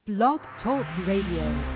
Blog Talk Radio.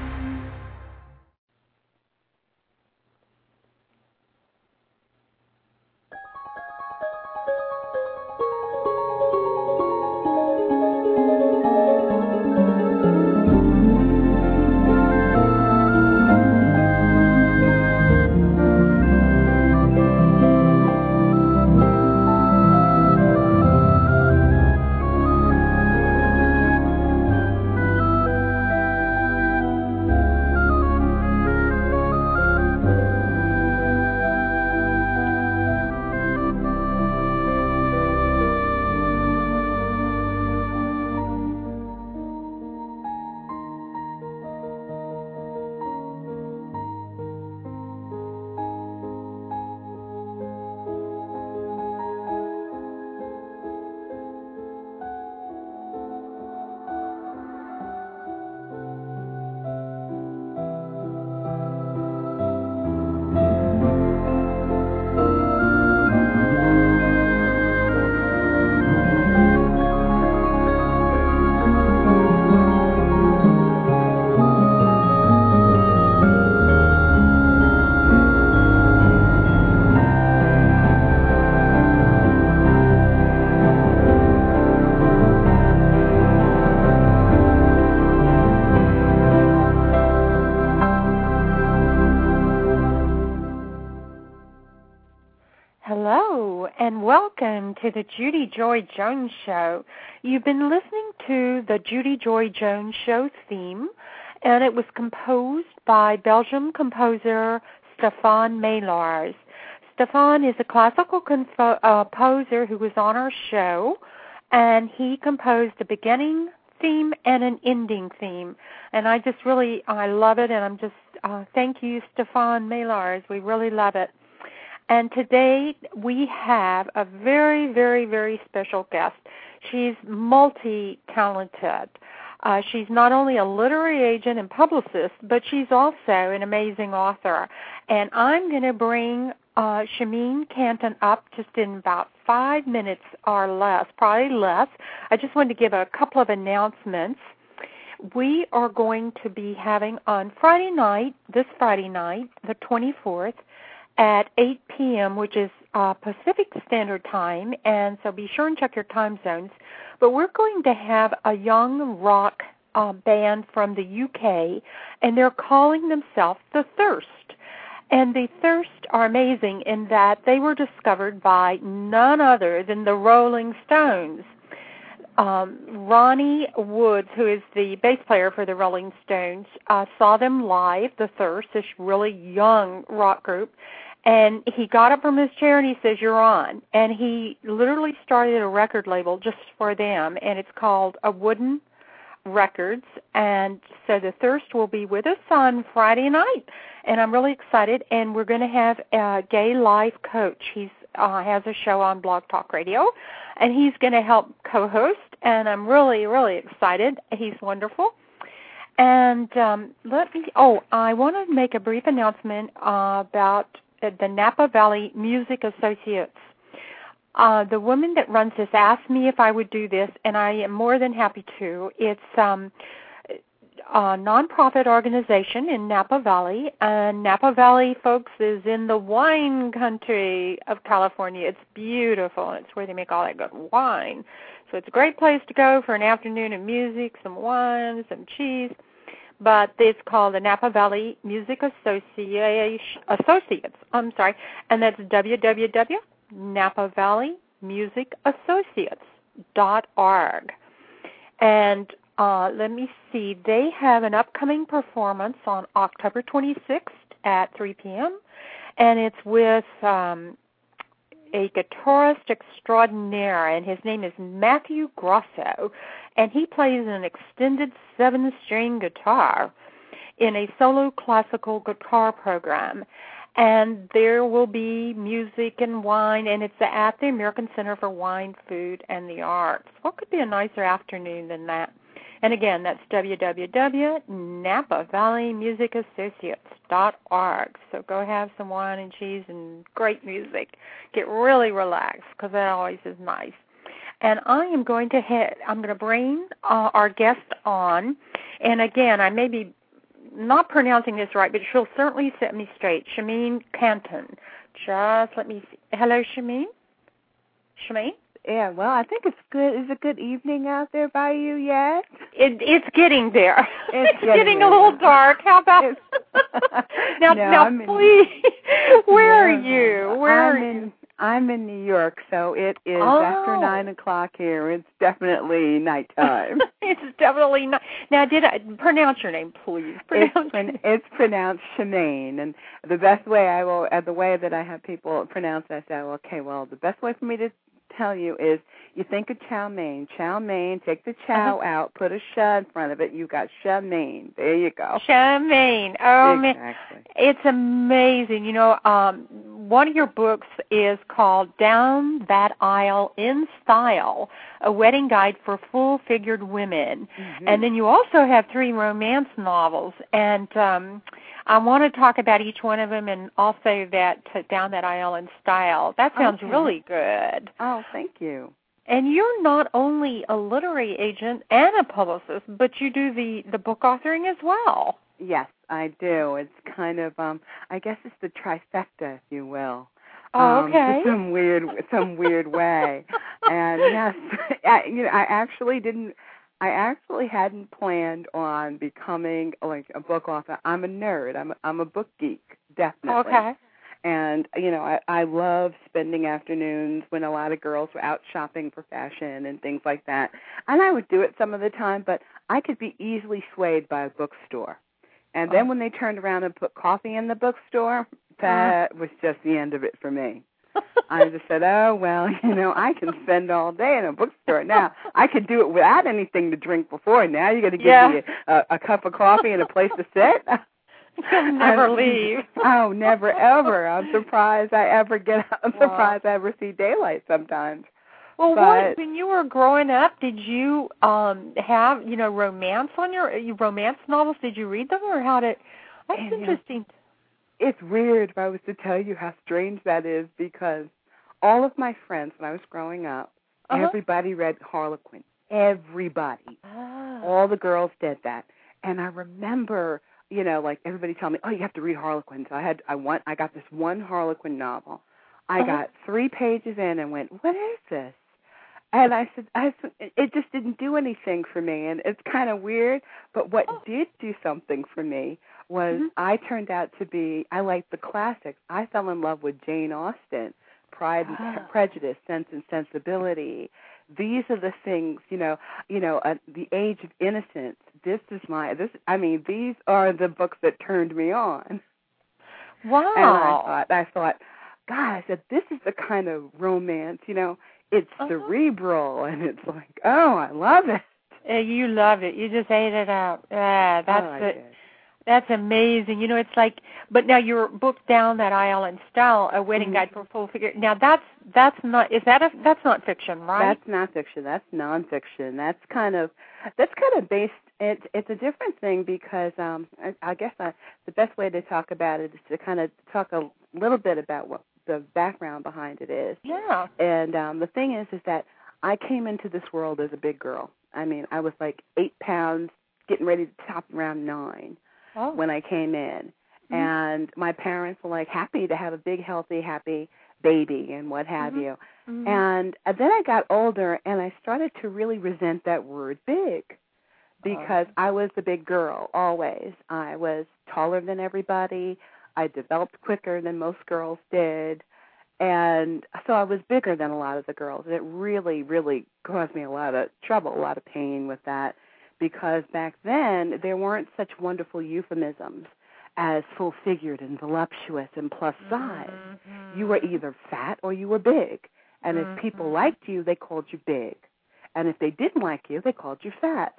To the Judy Joy Jones Show. You've been listening to the Judy Joy Jones Show theme, and it was composed by Belgian composer Stefan Maillars. Stefan is a classical composer who was on our show, and he composed a beginning theme and an ending theme. And I love it, and I'm just, thank you, Stefan Maillars. We really love it. And today we have a very, very, very special guest. She's multi-talented. She's not only a literary agent and publicist, but she's also an amazing author. And I'm going to bring Shameen Canton up just in about 5 minutes or less, probably less. I just wanted to give a couple of announcements. We are going to be having on this Friday night, the 24th, at 8 p.m., which is Pacific Standard Time, and so be sure and check your time zones. But we're going to have a young rock band from the UK, and they're calling themselves The Thirst. And The Thirst are amazing in that they were discovered by none other than the Rolling Stones. Ronnie Woods, who is the bass player for the Rolling Stones, saw them live, The Thirst, this really young rock group, and he got up from his chair and he says, "You're on." And he literally started a record label just for them, and it's called A Wooden Records. And so The Thirst will be with us on Friday night, and I'm really excited. And we're going to have a gay life coach. He has a show on Blog Talk Radio, and he's going to help co-host, and I'm really, really excited. He's wonderful. And I want to make a brief announcement about the Napa Valley Music Associates. The woman that runs this asked me if I would do this, and I am more than happy to. It's a nonprofit organization in Napa Valley, and Napa Valley, folks, is in the wine country of California. It's beautiful, and it's where they make all that good wine. So it's a great place to go for an afternoon of music, some wine, some cheese. But it's called the Napa Valley Music Associates, and that's www.napavalleymusicassociates.org. And let me see, they have an upcoming performance on October 26th at 3 p.m., and it's with a guitarist extraordinaire, and his name is Matthew Grosso, and he plays an extended 7-string guitar in a solo classical guitar program. And there will be music and wine, and it's at the American Center for Wine, Food, and the Arts. What could be a nicer afternoon than that? And again, that's www.napavalleymusicassociates.org. So go have some wine and cheese and great music. Get really relaxed, because that always is nice. and I'm going to bring our guest on, and again, I may be not pronouncing this right, but she'll certainly set me straight. Shameen Canton. Just let me see. Hello, Shameen? Shameen? Yeah, well, I think it's good. Is it good evening out there by you yet? It's getting there. It's getting a little dark. How about now, please? Where are you? Where are you? I'm in New York, so it is after 9 o'clock here. It's definitely nighttime. It's definitely not. Now, did I pronounce your name, please? It's pronounced Shemaine, and the best way the way that I have people pronounce it, I say, okay, well, the best way for me to tell you is you think of chow mein. Chow mein, take the chow out, put a sh in front of it. You got Shemaine. There you go. Shemaine. Oh, exactly. Man. It's amazing. You know, one of your books is called Down That Aisle in Style, a wedding guide for full-figured women. Mm-hmm. And then you also have 3 romance novels. And I want to talk about each one of them and also Down That Aisle in Style. That sounds really good. Oh, thank you. And you're not only a literary agent and a publicist, but you do the book authoring as well. Yes, I do. It's kind of, I guess it's the trifecta, if you will. Oh, okay. Some weird way. And yes, I actually hadn't planned on becoming like a book author. I'm a nerd. I'm a book geek, definitely. Okay. And, I love spending afternoons when a lot of girls were out shopping for fashion and things like that. And I would do it some of the time, but I could be easily swayed by a bookstore. And then when they turned around and put coffee in the bookstore, that was just the end of it for me. I just said, oh, well, I can spend all day in a bookstore. Now, I could do it without anything to drink before. Now you're going to give me a cup of coffee and a place to sit? You'll never leave. Oh, never, ever. I'm surprised I ever surprised I ever see daylight sometimes. Well, when you were growing up, did you have, romance on your romance novels? Did you read them, or how did? That's interesting. It's weird if I was to tell you how strange that is, because all of my friends when I was growing up, everybody read Harlequin. Everybody. All the girls did that. And I remember, like everybody telling me, oh, you have to read Harlequin. So I got this one Harlequin novel. I got 3 pages in and went, what is this? And I said, it just didn't do anything for me. And it's kind of weird, but what did do something for me was I turned out to be, I liked the classics. I fell in love with Jane Austen, Pride and Prejudice, Sense and Sensibility. These are the things, The Age of Innocence. These are the books that turned me on. Wow. And I thought, God, I said, this is the kind of romance, it's cerebral, and it's like, oh, I love it. You love it. You just ate it up. Yeah, that's amazing. It's like, but now your book Down That Aisle in Style, a wedding guide for full figure. Now that's not not fiction, right? That's not fiction. That's nonfiction. That's kind of based. It's a different thing because I guess the best way to talk about it is to kind of talk a little bit about what the background behind it is. Yeah. And the thing is that I came into this world as a big girl. I mean, I was like 8 pounds, getting ready to top around 9 when I came in. Mm-hmm. And my parents were like happy to have a big, healthy, happy baby and what have you. Mm-hmm. And then I got older and I started to really resent that word big, because I was the big girl always. I was taller than everybody. I developed quicker than most girls did. And so I was bigger than a lot of the girls. And it really, really caused me a lot of trouble, a lot of pain with that, because back then there weren't such wonderful euphemisms as full-figured and voluptuous and plus size. Mm-hmm. You were either fat or you were big. And if people liked you, they called you big. And if they didn't like you, they called you fat.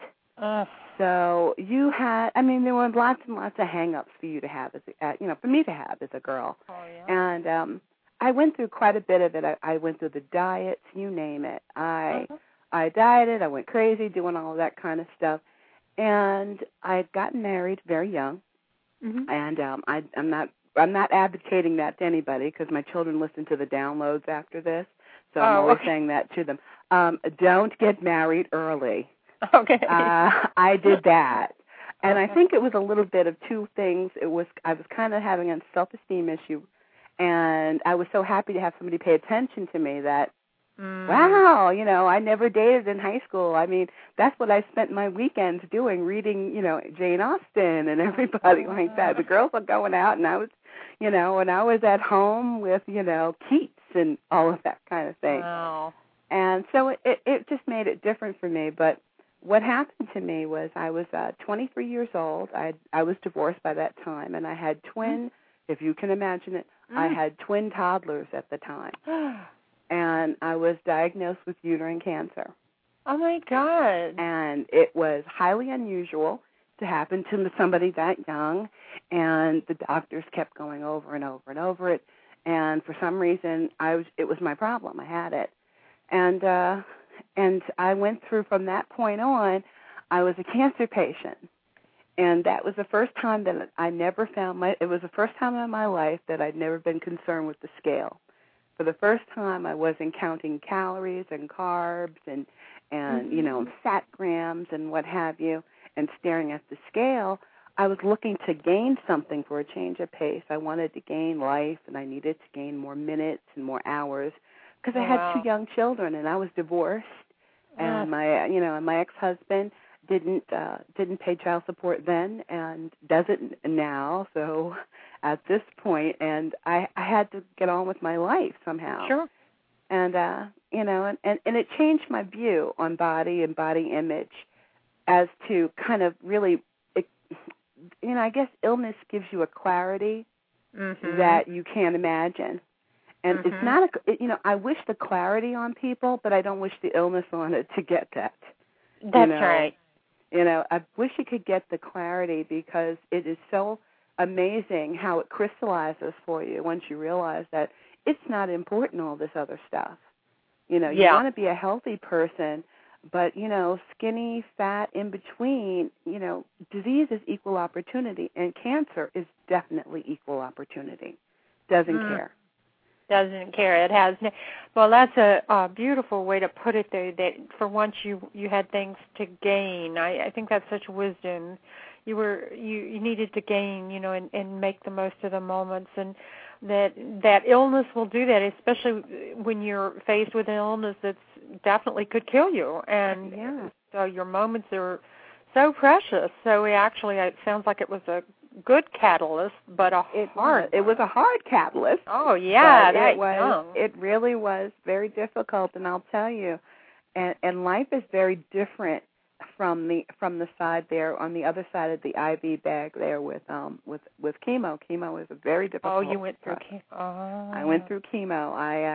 So you had, there were lots and lots of hang-ups for you to have, for me to have as a girl. Oh, yeah. And I went through quite a bit of it. I went through the diets, you name it. I dieted, I went crazy doing all of that kind of stuff. And I had gotten married very young. Mm-hmm. And I'm not advocating that to anybody, because my children listen to the downloads after this. So I'm always saying that to them. Don't get married early. Okay. I did that. And I think it was a little bit of two things. I was kind of having a self-esteem issue, and I was so happy to have somebody pay attention to me that, wow, I never dated in high school. I mean, that's what I spent my weekends doing, reading, Jane Austen and everybody like that. The girls were going out, and I was, and I was at home with, Keats and all of that kind of thing. Wow. And so it just made it different for me. But what happened to me was I was 23 years old. I was divorced by that time, and I had twin, if you can imagine it, I had twin toddlers at the time. And I was diagnosed with uterine cancer. Oh, my God. And it was highly unusual to happen to somebody that young, and the doctors kept going over and over and over it. And for some reason, it was my problem. I had it. And I went through from that point on, I was a cancer patient. And that was the first time that I never it was the first time in my life that I'd never been concerned with the scale. For the first time, I wasn't counting calories and carbs and fat grams and what have you, and staring at the scale. I was looking to gain something for a change of pace. I wanted to gain life, and I needed to gain more minutes and more hours because I had 2 young children, and I was divorced, and my ex-husband didn't pay child support then and doesn't now. So at this point, and I had to get on with my life somehow. Sure. And and it changed my view on body and body image as to kind of really, I guess illness gives you a clarity that you can't imagine. And it's not I wish the clarity on people, but I don't wish the illness on it to get that. That's right. I wish you could get the clarity because it is so amazing how it crystallizes for you once you realize that it's not important, all this other stuff. You want to be a healthy person, but, skinny, fat, in between, disease is equal opportunity, and cancer is definitely equal opportunity. Doesn't care. Doesn't care. It has. Well, that's a beautiful way to put it there, that for once you had things to gain. I think that's such wisdom. You needed to gain, and make the most of the moments, and that illness will do that, especially when you're faced with an illness that's definitely could kill you. And so your moments are so precious. So it sounds like it was a good catalyst, but it was a hard catalyst. Oh yeah, it really was very difficult, and I'll tell you, and life is very different from the side there on the other side of the IV bag there with chemo. Chemo is a very difficult. Oh, you went through chemo. Oh. I went through chemo.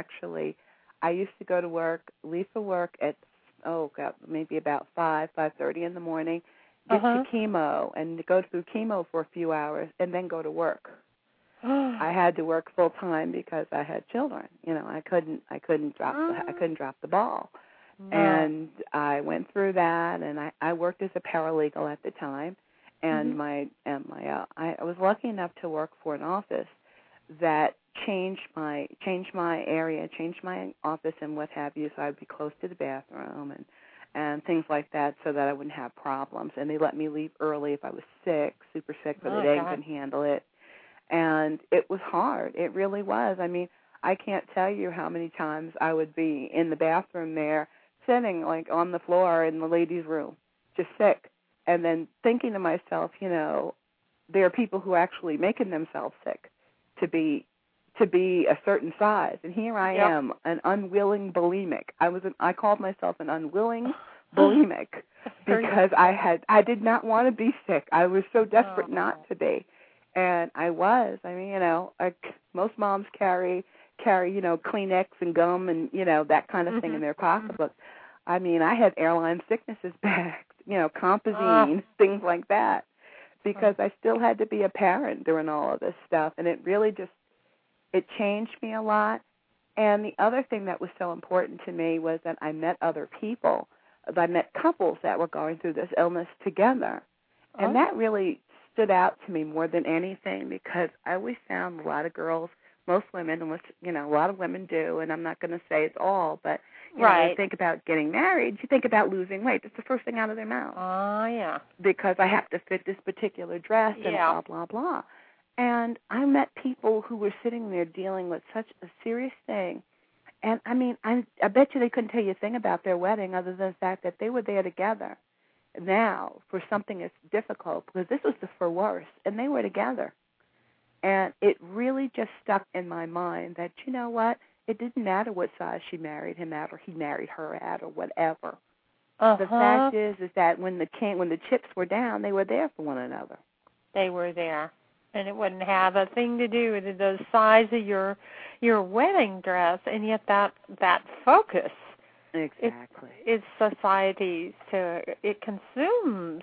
I used to go to work, leave for work at maybe about 5:30 in the morning. Get to chemo and go through chemo for a few hours and then go to work. I had to work full time because I had children. I couldn't drop the ball. No. And I went through that, and I worked as a paralegal at the time, and I was lucky enough to work for an office that changed my area, changed my office and what have you, so I'd be close to the bathroom and things like that, so that I wouldn't have problems. And they let me leave early if I was sick, super sick, but they couldn't handle it. And it was hard. It really was. I mean, I can't tell you how many times I would be in the bathroom there, sitting like on the floor in the ladies' room, just sick, and then thinking to myself, there are people who are actually making themselves sick to be a certain size, and here I am, an unwilling bulimic. I called myself an unwilling bulimic because I did not want to be sick. I was so desperate not to be, and I was. I mean, most moms carry Kleenex and gum and that kind of thing in their pocketbook. I mean, I had airline sicknesses back, Compazine, things like that, because I still had to be a parent during all of this stuff, and it really just it changed me a lot. And the other thing that was so important to me was that I met other people. I met couples that were going through this illness together, and that really stood out to me more than anything, because I always found a lot of girls, most women, which a lot of women do, and I'm not going to say it's all, but You know, they think about getting married, you think about losing weight. That's the first thing out of their mouth. Oh, yeah. Because I have to fit this particular dress and blah, blah, blah. And I met people who were sitting there dealing with such a serious thing. And, I mean, I bet you they couldn't tell you a thing about their wedding other than the fact that they were there together now for something that's difficult, because this was for worse, and they were together. And it really just stuck in my mind that, you know what, it didn't matter what size she married him at or he married her at or whatever. The fact is that when the chips were down, they were there for one another. They were there. And it wouldn't have a thing to do with the size of your wedding dress, and yet that focus, exactly, is society's. It consumes.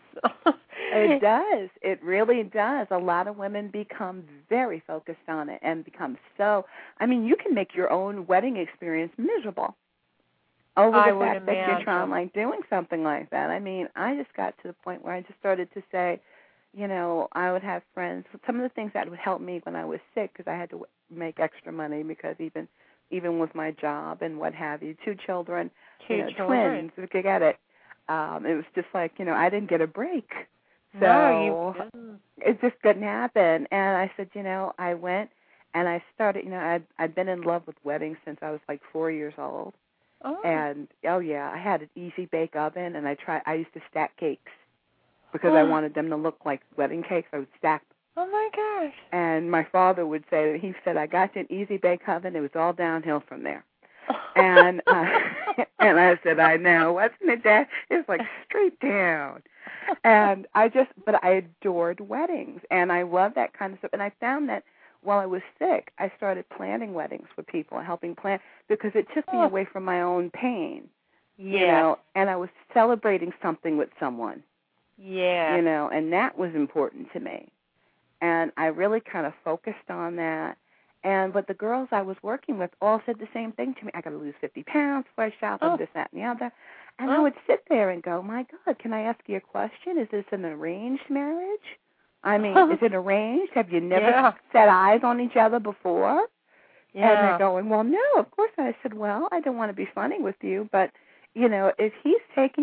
It does. It really does. A lot of women become very focused on it and become so. I mean, you can make your own wedding experience miserable over the fact that you're trying doing something like that. I mean, I just got to the point where I just started to say, you know, I would have friends. Some of the things that would help me when I was sick, because I had to make extra money, because even with my job and what have you, 2 children, twins, if you get it. It was just like, you know, I didn't get a break. So no, you didn't. It just couldn't happen. And I said, you know, I went and I started, you know, I'd been in love with weddings since I was like 4 years old. Oh. And, I had an easy bake oven, and I used to stack cakes. Because I wanted them to look like wedding cakes, I would stack them. Oh, my gosh. And my father would say that he said, I got you an easy bake oven. It was all downhill from there. And and I said, I know. Wasn't it, Dad? It was like straight down. And I adored weddings. And I love that kind of stuff. And I found that while I was sick, I started planning weddings for people, helping plan, because it took me away from my own pain. Yeah. You know, and I was celebrating something with someone. Yeah. You know, and that was important to me. And I really kind of focused on that. But the girls I was working with all said the same thing to me. I got to lose 50 pounds before I shop and this, that, and the other. And I would sit there and go, my God, can I ask you a question? Is this an arranged marriage? I mean, is it arranged? Have you never set eyes on each other before? Yeah. And they're going, well, no, of course not. I said, well, I don't want to be funny with you, but, you know, if he's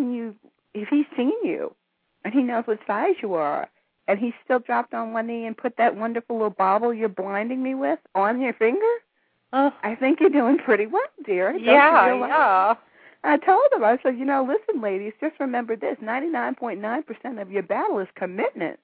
seen you, and he knows what size you are, and he still dropped on one knee and put that wonderful little bauble you're blinding me with on your finger, I think you're doing pretty well, dear. Yeah. I told him, I said, you know, listen, ladies, just remember this, 99.9% of your battle is commitment.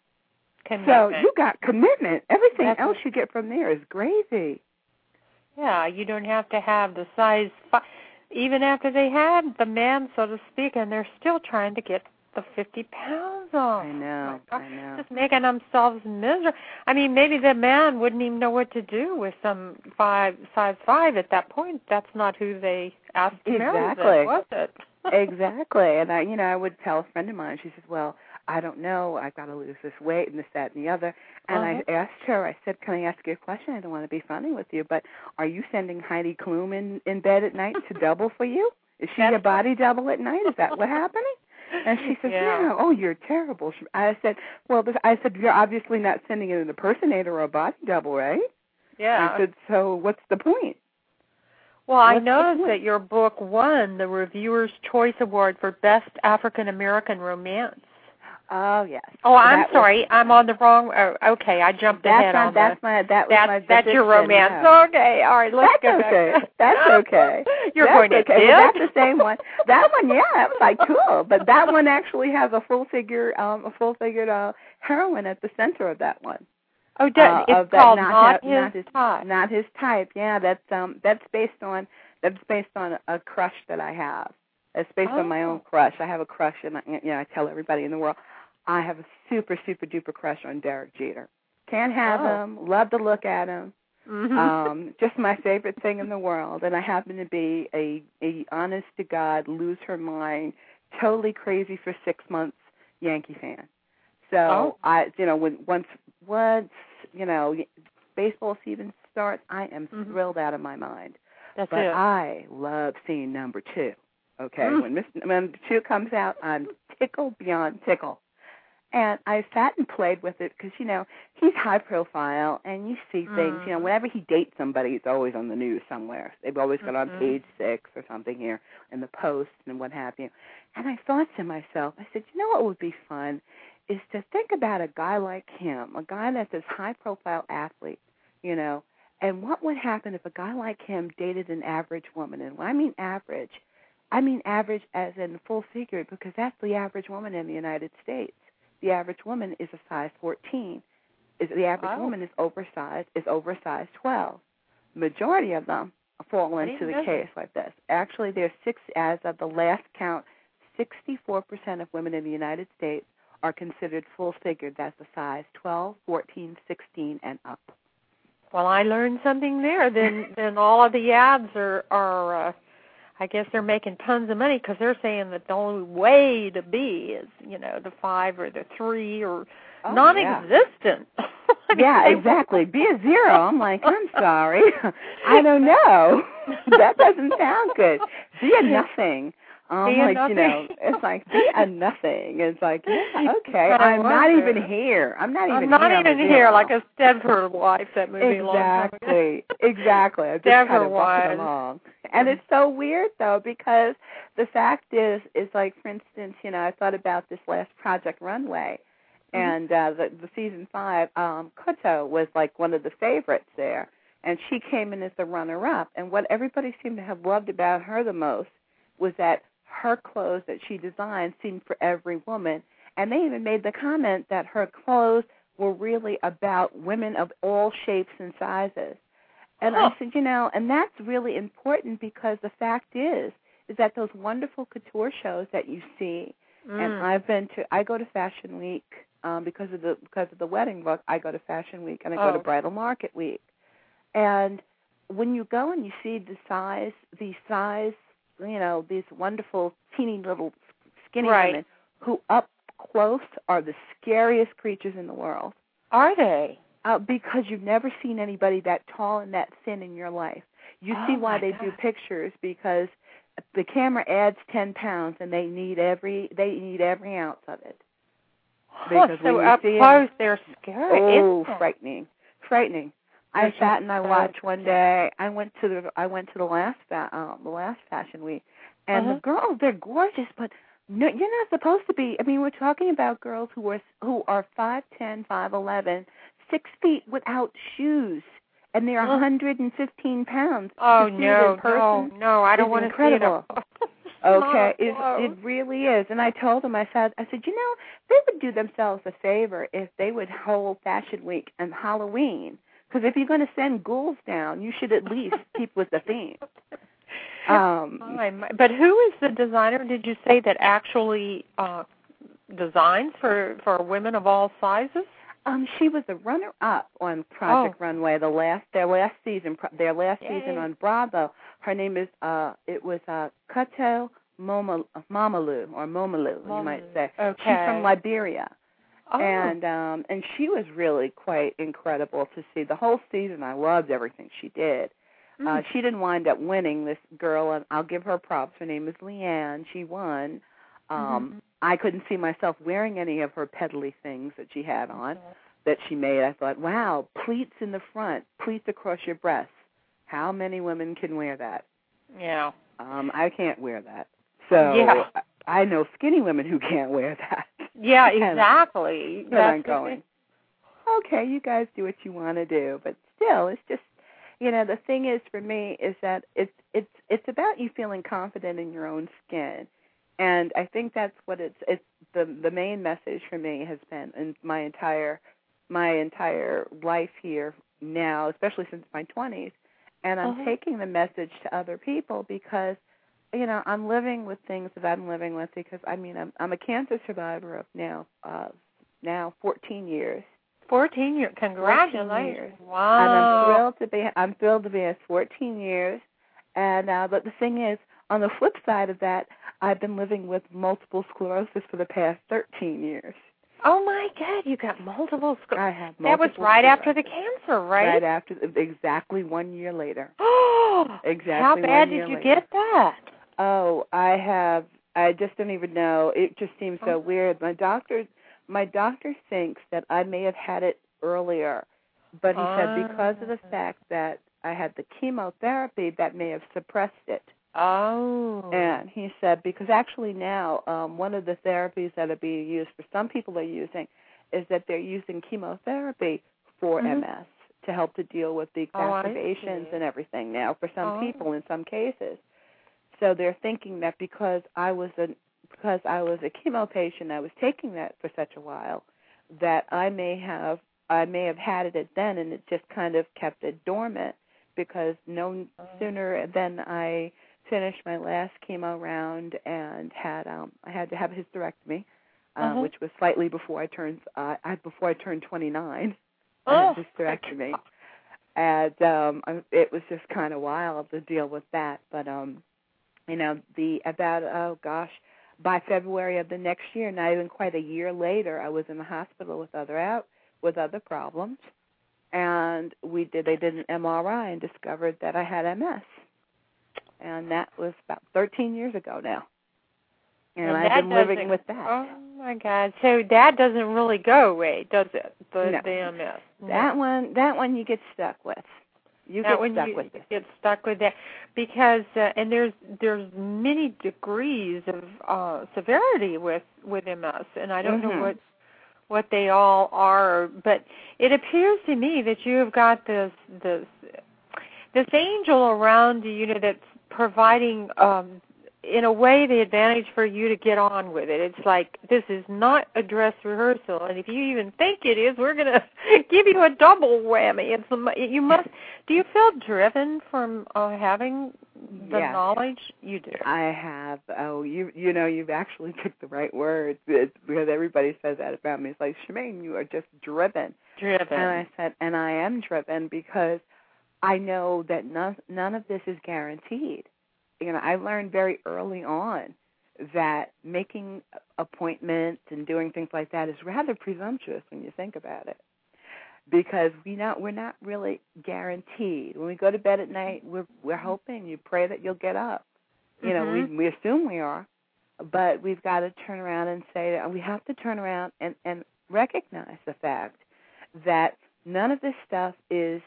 So you got commitment. Everything else you get from there is gravy. Yeah, you don't have to have the size, even after they had the man, so to speak, and they're still trying to get the 50 pounds off. I know. Just making themselves miserable. I mean, maybe the man wouldn't even know what to do with some size 5 at that point. That's not who they asked to marry them, was it? Exactly. And I would tell a friend of mine, she says, well, I don't know, I've got to lose this weight and this, that, and the other. And I asked her, I said, can I ask you a question? I don't want to be funny with you, but are you sending Heidi Klum in bed at night to double for you? Is she your body double at night? Is that what's happening? And she says, no. Oh, you're terrible. I said, you're obviously not sending an impersonator or a body double, right? Yeah. I said, so what's the point? Well, I noticed that your book won the Reviewer's Choice Award for Best African American Romance. Oh, yes. Oh, I'm sorry. I'm on the wrong. Okay, I jumped ahead on that. That's your romance. No. Okay, all right. Let's go back. That's okay. You're going to well, that's the same one. That one, yeah, that was like cool. But that one actually has a full-figured heroine at the center of that one. Oh, it's called Not His Type. Not His Type. Yeah, that's based on a crush that I have. It's based on my own crush. I have a crush, and I tell everybody in the world, I have a super, super duper crush on Derek Jeter. Can't have him. Love to look at him. Mm-hmm. Just my favorite thing in the world. And I happen to be a honest to God, lose her mind, totally crazy for 6 months Yankee fan. So once baseball season starts, I am thrilled out of my mind. But I love seeing number 2. Okay, when number 2 comes out, I'm tickled beyond tickle. And I sat and played with it because, he's high profile and you see things, whenever he dates somebody, it's always on the news somewhere. They've always got on page 6 or something here in the Post and what have you. And I thought to myself, I said, what would be fun is to think about a guy like him, a guy that's this high profile athlete, and what would happen if a guy like him dated an average woman? And when I mean average as in full figure, because that's the average woman in the United States. The average woman is a size 14. The average woman is oversized 12. Majority of them fall into the case like this. Actually, there's as of the last count, 64% of women in the United States are considered full-figured. That's a size 12, 14, 16, and up. Well, I learned something there. Then all of the ads are I guess they're making tons of money because they're saying that the only way to be is, the 5 or the 3 or non-existent. Yeah, exactly. Be a 0. I'm like, I'm sorry. I don't know. That doesn't sound good. Be a nothing. It's like, be a nothing. It's like, yeah, okay, I'm not even here. I'm not even here, like a Stepford Wife, that movie. Exactly. I just kind of walked along. And it's so weird, though, because the fact is like, for instance, I thought about this last Project Runway, and the season 5, Koto was like one of the favorites there, and she came in as the runner-up. And what everybody seemed to have loved about her the most was that her clothes that she designed seemed for every woman. And they even made the comment that her clothes were really about women of all shapes and sizes. And I said, and that's really important because the fact is that those wonderful couture shows that you see, and I go to Fashion Week because of the wedding book. I go to Fashion Week and I go to Bridal Market Week. And when you go and you see these wonderful, teeny little skinny women who up close are the scariest creatures in the world. Are they? Because you've never seen anybody that tall and that thin in your life. You see why they do pictures, because the camera adds 10 pounds and they need every ounce of it. Because so up close, they're scary. Oh, frightening. I sat and I watched one day. I went to the last Fashion Week, and the girls, they're gorgeous, but no, you're not supposed to be. I mean, we're talking about girls who are 5'10", 5'11", 6 feet without shoes, and they're 115 pounds. Oh no, I don't want to see it. Okay, it really is. And I told them, I said, they would do themselves a favor if they would hold Fashion Week and Halloween. Because if you're going to send ghouls down, you should at least keep with the theme. But who is the designer, did you say, that actually designs for women of all sizes? She was the runner-up on Project Runway, their last season on Bravo. Her name is Koto Momalu, you might say. Okay. She's from Liberia. And she was really quite incredible to see. The whole season, I loved everything she did. She didn't wind up winning, this girl, and I'll give her props. Her name is Leanne. She won. I couldn't see myself wearing any of her peddly things that she had on, that she made. I thought, wow, pleats in the front, pleats across your breasts. How many women can wear that? Yeah. I can't wear that. So I know skinny women who can't wear that. Yeah, exactly. But I'm going, okay, you guys do what you want to do. But still, it's just, the thing is for me is that it's about you feeling confident in your own skin. And I think that's what it's the main message for me has been in my entire life here now, especially since my 20s. And I'm taking the message to other people because, I'm living with things that I'm living with because, I'm a cancer survivor of now 14 years. 14 years. Congratulations. 14 years. Wow. And I'm thrilled to be at 14 years. And but the thing is, on the flip side of that, I've been living with multiple sclerosis for the past 13 years. Oh, my God, you got multiple sclerosis. I have multiple That was right sclerosis. After the cancer, right? Right after, exactly 1 year later. Oh, exactly. How bad did you get that? Oh, I just don't even know. It just seems so weird. My doctor my doctor thinks that I may have had it earlier, but he said because of the fact that I had the chemotherapy, that may have suppressed it. Oh. And he said, because actually now, one of the therapies that are being used, for some people are using, is that they're using chemotherapy for MS to help to deal with the exacerbations and everything now for some people in some cases. So they're thinking that because I was a chemo patient, I was taking that for such a while, that I may have had it then, and it just kind of kept it dormant, because no sooner than I finished my last chemo round and I had to have a hysterectomy, which was slightly before I turned 29. I had a hysterectomy, and it was just kind of wild to deal with that. But by February of the next year, not even quite a year later, I was in the hospital with other problems, and they did an MRI and discovered that I had MS. And that was about 13 years ago now. And I've been living with that. Oh, my God. So that doesn't really go away, does it, the MS? No. That one you get stuck with. You get stuck with that. Because, and there's many degrees of severity with MS, and I don't know what they all are, but it appears to me that you have got this angel around you, that's providing, in a way, the advantage for you to get on with it. It's like, this is not a dress rehearsal, and if you even think it is, we're going to give you a double whammy. Do you feel driven from having the knowledge? You do. I have. Oh, you've actually picked the right word, because everybody says that about me. It's like, Shemaine, you are just driven. Driven. And I said, and I am driven because I know that none of this is guaranteed. I learned very early on that making appointments and doing things like that is rather presumptuous when you think about it, because we're not really guaranteed. When we go to bed at night, we're hoping, you pray that you'll get up. We assume we are, but we've got to turn around and say that we have to turn around and recognize the fact that none of this stuff is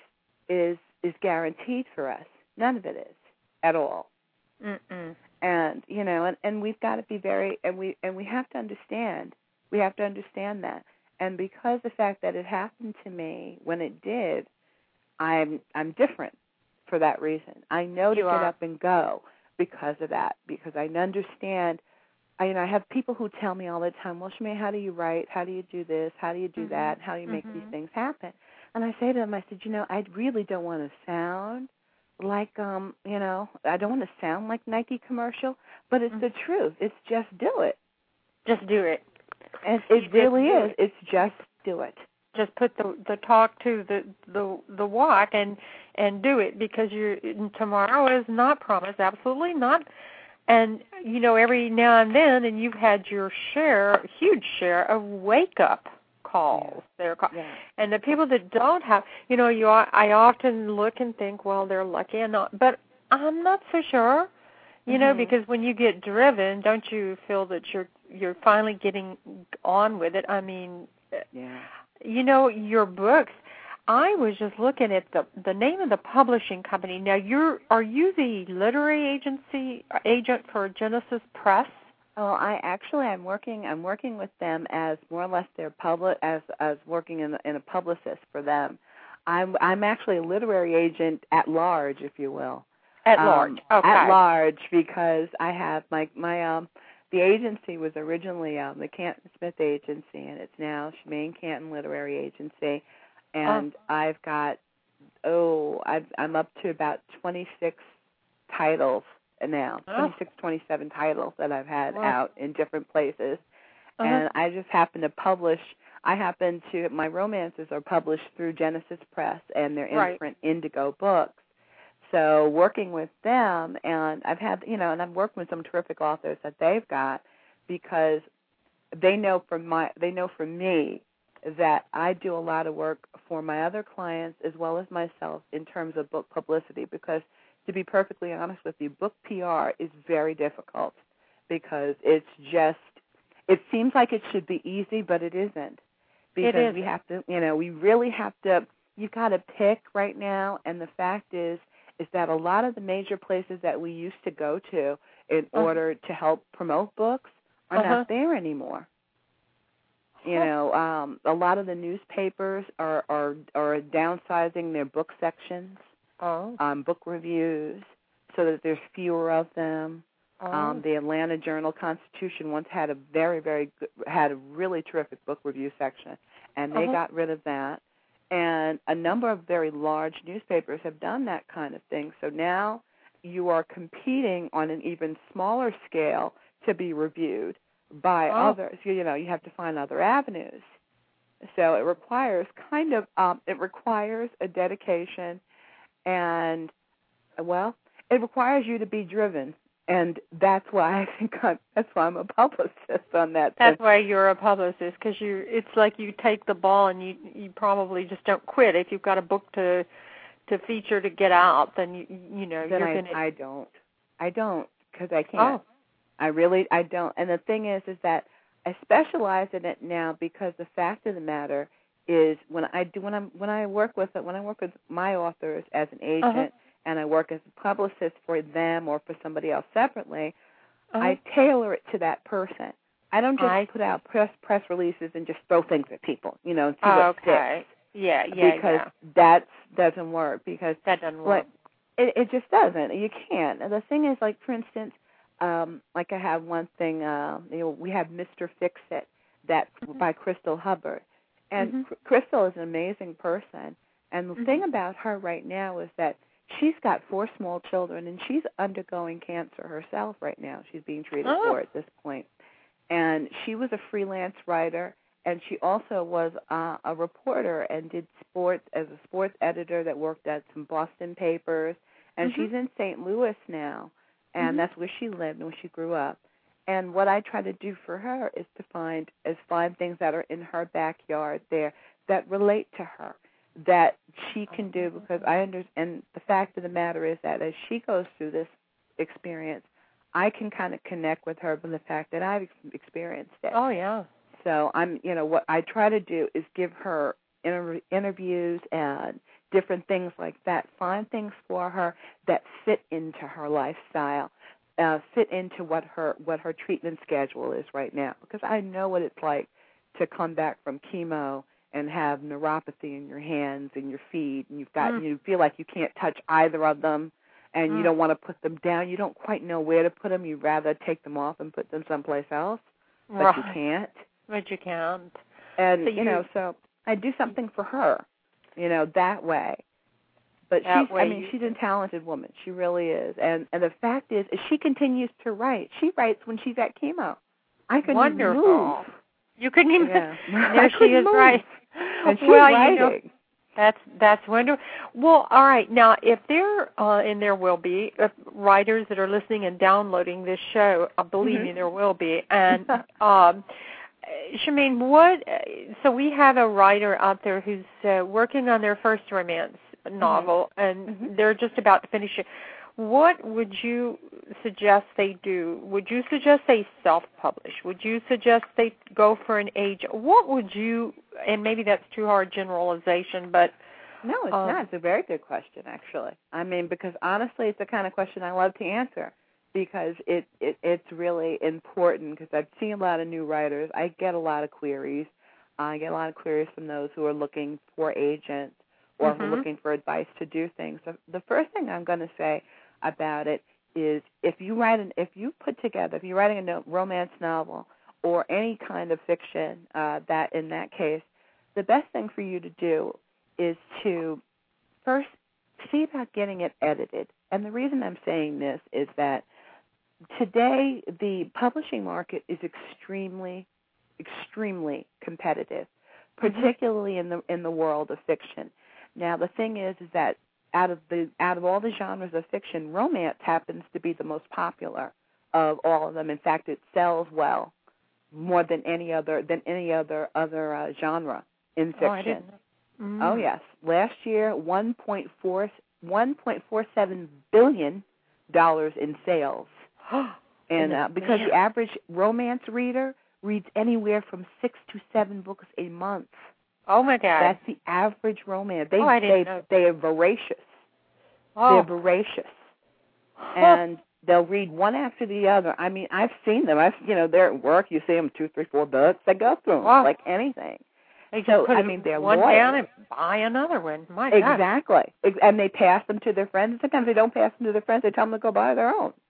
guaranteed for us. None of it is at all. Mm-mm. And and we've got to be we have to understand. We have to understand that. And because the fact that it happened to me when it did, I'm different for that reason. I know to get up and go because of that. Because I understand. I have people who tell me all the time, well, Shemaine, how do you write? How do you do this? How do you do that? How do you make these things happen? And I say to them, I said, I really don't want to sound like, I don't want to sound like Nike commercial, but it's the truth. It's just do it. Just do it. And it really is. It's just do it. Just put the talk to the walk and do it, because tomorrow is not promised, absolutely not. And, every now and then, and you've had your huge share of wake-up calls. Yeah. And the people that don't have, I often look and think, well, they're lucky and not, but I'm not so sure, because when you get driven, don't you feel that you're finally getting on with it? I mean, your books, I was just looking at the name of the publishing company. Now, are you the literary agent for Genesis Press? Oh, I'm working with them as more or less their as working in a publicist for them. I'm actually a literary agent at large, if you will. At large, okay. At large, because I have the agency was originally the Canton Smith Agency, and it's now Shemaine Canton Literary Agency, and I've got I'm up to about 26 titles now, 26, 27 titles that I've had out in different places. And I just happen to publish, my romances are published through Genesis Press and their imprint Indigo Books. So working with them, and I've had, and I've worked with some terrific authors that they've got, because they know from me that I do a lot of work for my other clients as well as myself in terms of book publicity, because to be perfectly honest with you, book PR is very difficult, because it's it seems like it should be easy, but it isn't. Because we have to, we really have to, you've got to pick right now, and the fact is that a lot of the major places that we used to go to in order to help promote books are not there anymore. A lot of the newspapers are downsizing their book sections, book reviews, so that there's fewer of them. The Atlanta Journal-Constitution once had a really terrific book review section, and they got rid of that. And a number of very large newspapers have done that kind of thing. So now you are competing on an even smaller scale to be reviewed by others. You have to find other avenues. So it requires a dedication, and it requires you to be driven. And that's why I'm a publicist on that. That's why you're a publicist, because it's like you take the ball and you probably just don't quit. If you've got a book to feature to get out, then you're going to. I don't, because I can't. I don't. And the thing is that I specialize in it now because the fact of the matter is when I work with my authors as an agent. And I work as a publicist for them or for somebody else separately, I tailor it to that person. I don't just put out press releases and just throw things at people, and see what sticks. Yeah. Because that doesn't work. Because that doesn't work. It just doesn't. You can't. And the thing is, like, for instance, like I have one thing, we have Mr. Fix-It by Crystal Hubbard. And Crystal is an amazing person. And the thing about her right now is that she's got 4 small children, and she's undergoing cancer herself right now. She's being treated for it at this point. And she was a freelance writer, and she also was a reporter and did sports as a sports editor that worked at some Boston papers. And she's in St. Louis now, and that's where she lived and where she grew up. And what I try to do for her is to find things that are in her backyard there that relate to her, that she can do, because I understand. And the fact of the matter is that as she goes through this experience, I can kind of connect with her with the fact that I've experienced it. Oh, yeah. So what I try to do is give her interviews and different things like that, find things for her that fit into her lifestyle, fit into what her treatment schedule is right now, because I know what it's like to come back from chemo and have neuropathy in your hands and your feet, and you feel like you can't touch either of them, and you don't want to put them down. You don't quite know where to put them. You'd rather take them off and put them someplace else, but you can't. But you can't. And, so I do something for her, that way. But she's a talented woman. She really is. And the fact is she continues to write. She writes when she's at chemo. I couldn't even move. You couldn't even. Yeah. There she is, right. And she's writing. That's wonderful. Well, all right. Now, if there and there will be writers that are listening and downloading this show, believe me, there will be. And Shameen, so we have a writer out there who's working on their first romance novel, and they're just about to finish it. What would you suggest they do? Would you suggest they self-publish? Would you suggest they go for an agent? What would you, and maybe that's too hard generalization, but... No, it's not. It's a very good question, actually. I mean, because honestly, it's the kind of question I love to answer, because it's really important, because I've seen a lot of new writers. I get a lot of queries. I get a lot of queries from those who are looking for agents or who are looking for advice to do things. So the first thing I'm going to say about it is if you're writing a romance novel or any kind of fiction, that in that case, the best thing for you to do is to first see about getting it edited. And the reason I'm saying this is that today the publishing market is extremely, extremely competitive, particularly in the world of fiction. Now the thing is that out of all the genres of fiction, romance happens to be the most popular of all of them. In fact, it sells well more than any other genre in fiction. Oh yes, last year $1.47 billion in sales, and because the average romance reader reads anywhere from 6 to 7 books a month. Oh my God! That's the average romance. I didn't know. They are voracious. Oh. They're voracious, and they'll read one after the other. I mean, I've seen them. They're at work. You see them 2, 3, 4 books. They go through them like anything. They just put they're one loyal. down and buy another one. My God. Exactly. And they pass them to their friends. Sometimes they don't pass them to their friends. They tell them to go buy their own.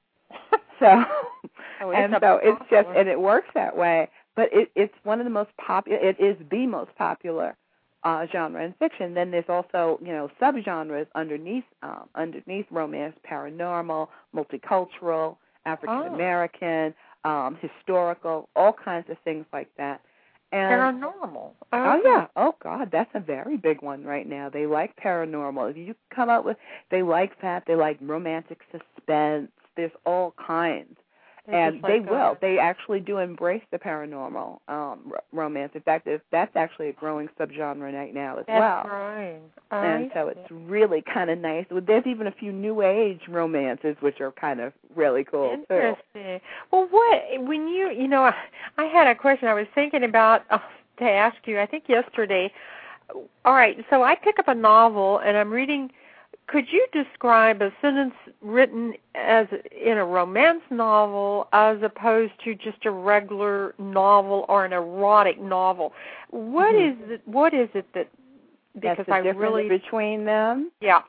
It's just, and it works that way. But it's one of the most popular. It is the most popular genre in fiction. Then there's also subgenres underneath romance: paranormal, multicultural, African American, historical, all kinds of things like that. And paranormal. Oh yeah. Oh God, that's a very big one right now. They like paranormal. If you come up with, they like that. They like romantic suspense. There's all kinds. And they will. They actually do embrace the paranormal romance. In fact, that's actually a growing subgenre right now as well. That's right. And so it's really kind of nice. There's even a few new age romances which are kind of really cool too. Interesting. Well, when I had a question I was thinking about to ask you. I think yesterday. All right. So I pick up a novel and I'm reading. Could you describe a sentence written as in a romance novel as opposed to just a regular novel or an erotic novel? What is it? What is it that? Because that's the difference between them. Yeah.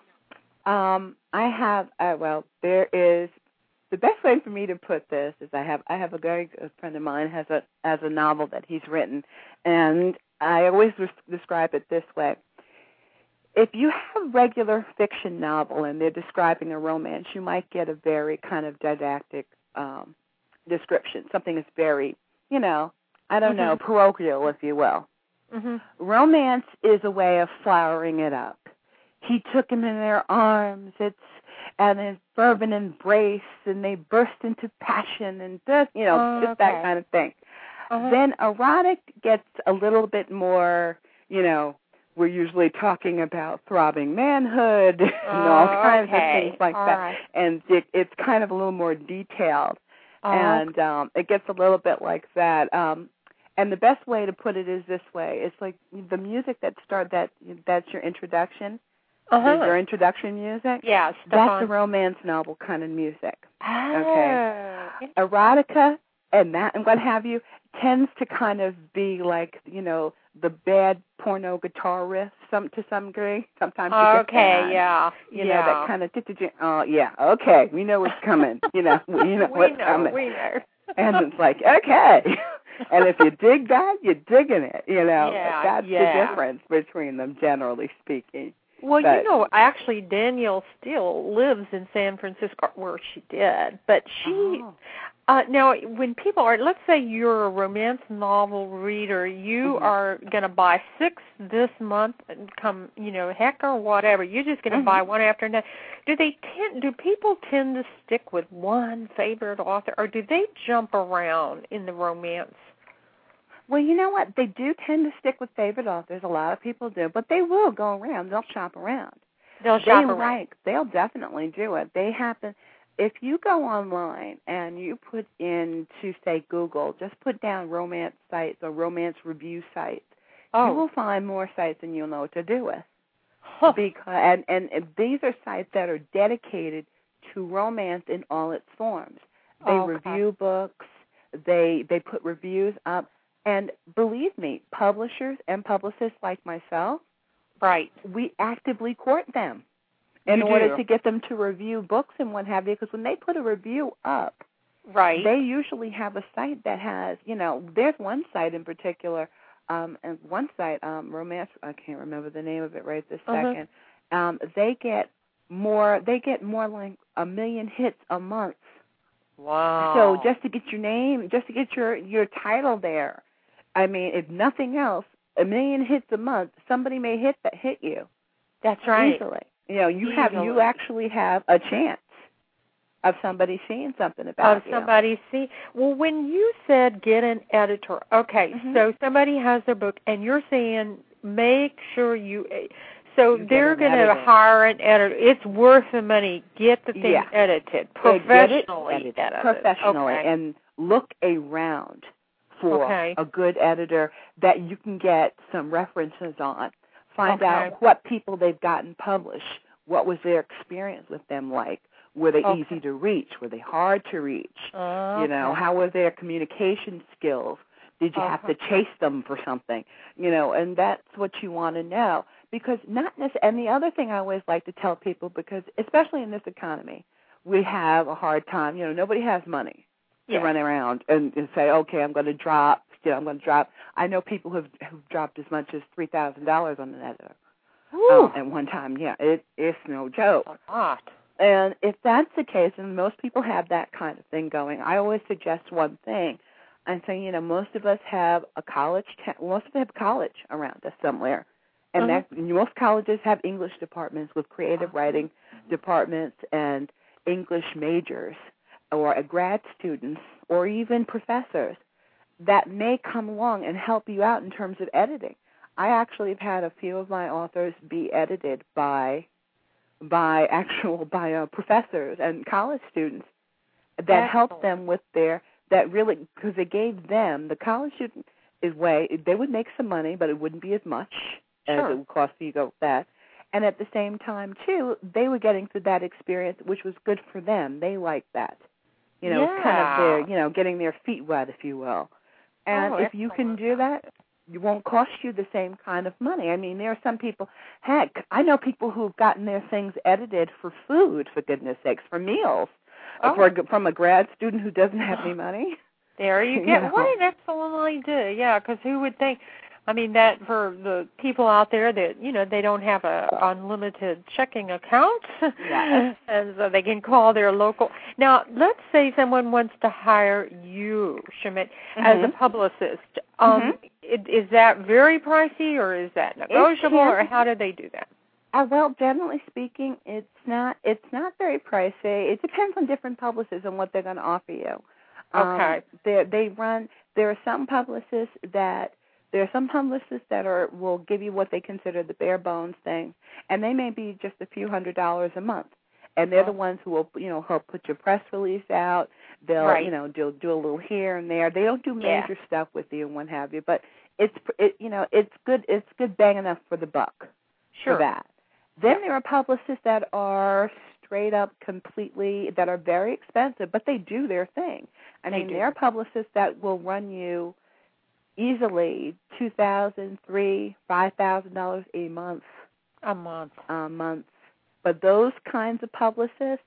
I have. There is. The best way for me to put this is I have a very good friend of mine has a novel that he's written, and I always describe it this way. If you have a regular fiction novel and they're describing a romance, you might get a very kind of didactic description. Something that's very, parochial, if you will. Mm-hmm. Romance is a way of flowering it up. He took him in their arms. It's a fervent embrace, and they burst into passion, and just that kind of thing. Uh-huh. Then erotic gets a little bit more, we're usually talking about throbbing manhood and all kinds of things like that. Right. And it's kind of a little more detailed. And it gets a little bit like that. And the best way to put it is this way. It's like the music that's your introduction. Your introduction music. Yes. That's a romance novel kind of music. Okay. Erotica and what have you tends to kind of be like, the bad porno guitar riff to some degree. Sometimes you get that. That kind of okay, we know what's coming. We know what's coming. We know. And it's like, okay. And if you dig that, you're digging it, That's the difference between them, generally speaking. Well, actually, Danielle still lives in San Francisco, where she did. But she, now, when people are, let's say you're a romance novel reader, you are going to buy 6 this month, and come, heck or whatever. You're just going to buy one after another. Do people tend to stick with one favorite author, or do they jump around in the romance? Well, you know what? They do tend to stick with favorite authors. A lot of people do, but they will go around. They'll shop around. They'll definitely do it. They happen. If you go online and you put into, say, Google, just put down romance sites or romance review sites, you will find more sites than you'll know what to do with. Because and these are sites that are dedicated to romance in all its forms. They review books. They put reviews up. And believe me, publishers and publicists like myself, we actively court them in order to get them to review books and what have you, because when they put a review up, they usually have a site that has, there's one site in particular, and one site, Romance, I can't remember the name of it right this second, they get more like 1 million hits a month. Wow. So just to get your name, just to get your title there, I mean, if nothing else, 1 million hits a month, somebody may hit you. That's right. Easily. You actually have a chance of somebody seeing something about you. Well, when you said get an editor, so somebody has their book, and you're saying make sure so they're going to hire an editor. It's worth the money. Get the thing edited, professionally edited. Professionally, and look around for a good editor that you can get some references on. Find out what people they've gotten published. What was their experience with them like? Were they easy to reach? Were they hard to reach? You know, how were their communication skills? Did you have to chase them for something? You know, and that's what you want to know. Because not necessarily, and the other thing I always like to tell people, because especially in this economy, we have a hard time. You know, nobody has money to run around and say, okay, I'm going to drop. You know, I'm going to drop. I know people who've dropped as much as $3,000 on an editor at one time. Yeah, it's no joke. A lot. And if that's the case, and most people have that kind of thing going, I always suggest one thing. I'm saying, you know, most of us have a college. Most of us have college around us somewhere. And most colleges have English departments with creative writing departments and English majors or grad students or even professors that may come along and help you out in terms of editing. I actually have had a few of my authors be edited by professors and college students that helped them with because it gave them, the college student they would make some money, but it wouldn't be as much as it would cost for you to go with that. And at the same time, too, they were getting through that experience, which was good for them. They liked that. You know, kind of their, you know, getting their feet wet, if you will. And if you can do that, it won't cost you the same kind of money. I mean, there are some people, heck, I know people who've gotten their things edited for food, for goodness sakes, for meals, from a grad student who doesn't have any money. There you go. What an excellent idea. Yeah, because who would think, I mean, that for the people out there that, you know, they don't have a unlimited checking account, and so they can call their local. Now, let's say someone wants to hire you, Shamit, as a publicist. Is that very pricey, or is that negotiable, or how do they do that? Well, generally speaking, it's not very pricey. It depends on different publicists and what they're going to offer you. There are some publicists that will give you what they consider the bare bones thing, and they may be just a few $100s a month. And they're the ones who will, you know, help put your press release out. They'll, you know, do a little here and there. They don't do major stuff with you and what have you, but it's good. It's good bang enough for the buck for that. Then there are publicists that are straight up completely, that are very expensive, but they do their thing. I mean, there are publicists that will run you easily $2,000, $3,000, $5,000 a month. A month. But those kinds of publicists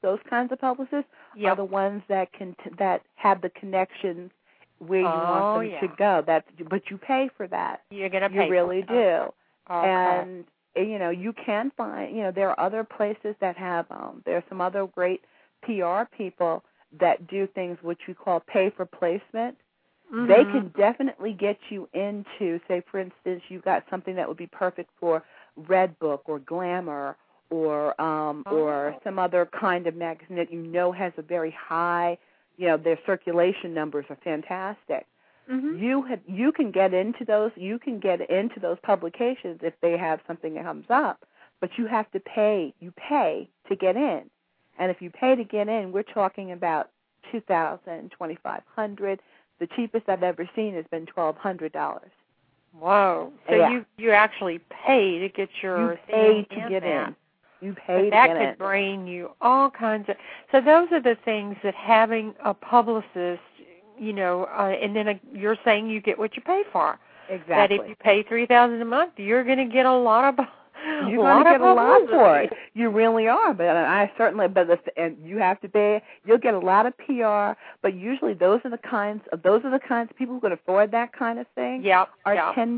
are the ones that have the connections where you want them to go. But you pay for that. You're going to pay. You really do. And you know, you can find, you know, there are other places that have, there are some other great PR people that do things which we call pay for placement. They can definitely get you into, say, for instance, you've got something that would be perfect for Redbook or Glamour or some other kind of magazine that you know has a very high, you know, their circulation numbers are fantastic. You can get into those. You can get into those publications if they have something that comes up, but you have to pay. You pay to get in, and if you pay to get in, we're talking about $2,000, $2,500. The cheapest I've ever seen has been $1,200. Whoa! So you actually pay to get your thing to get in. You pay to that get could in. bring you all kinds of. So those are the things that having a publicist. You know, and then you're saying you get what you pay for. Exactly. That if you pay $3,000 a month, you're going to get a lot of. You're going to get a lot for it. You really are. But and you have to pay. You'll get a lot of PR. But usually, those are the kinds of people who can afford that kind of thing. Tend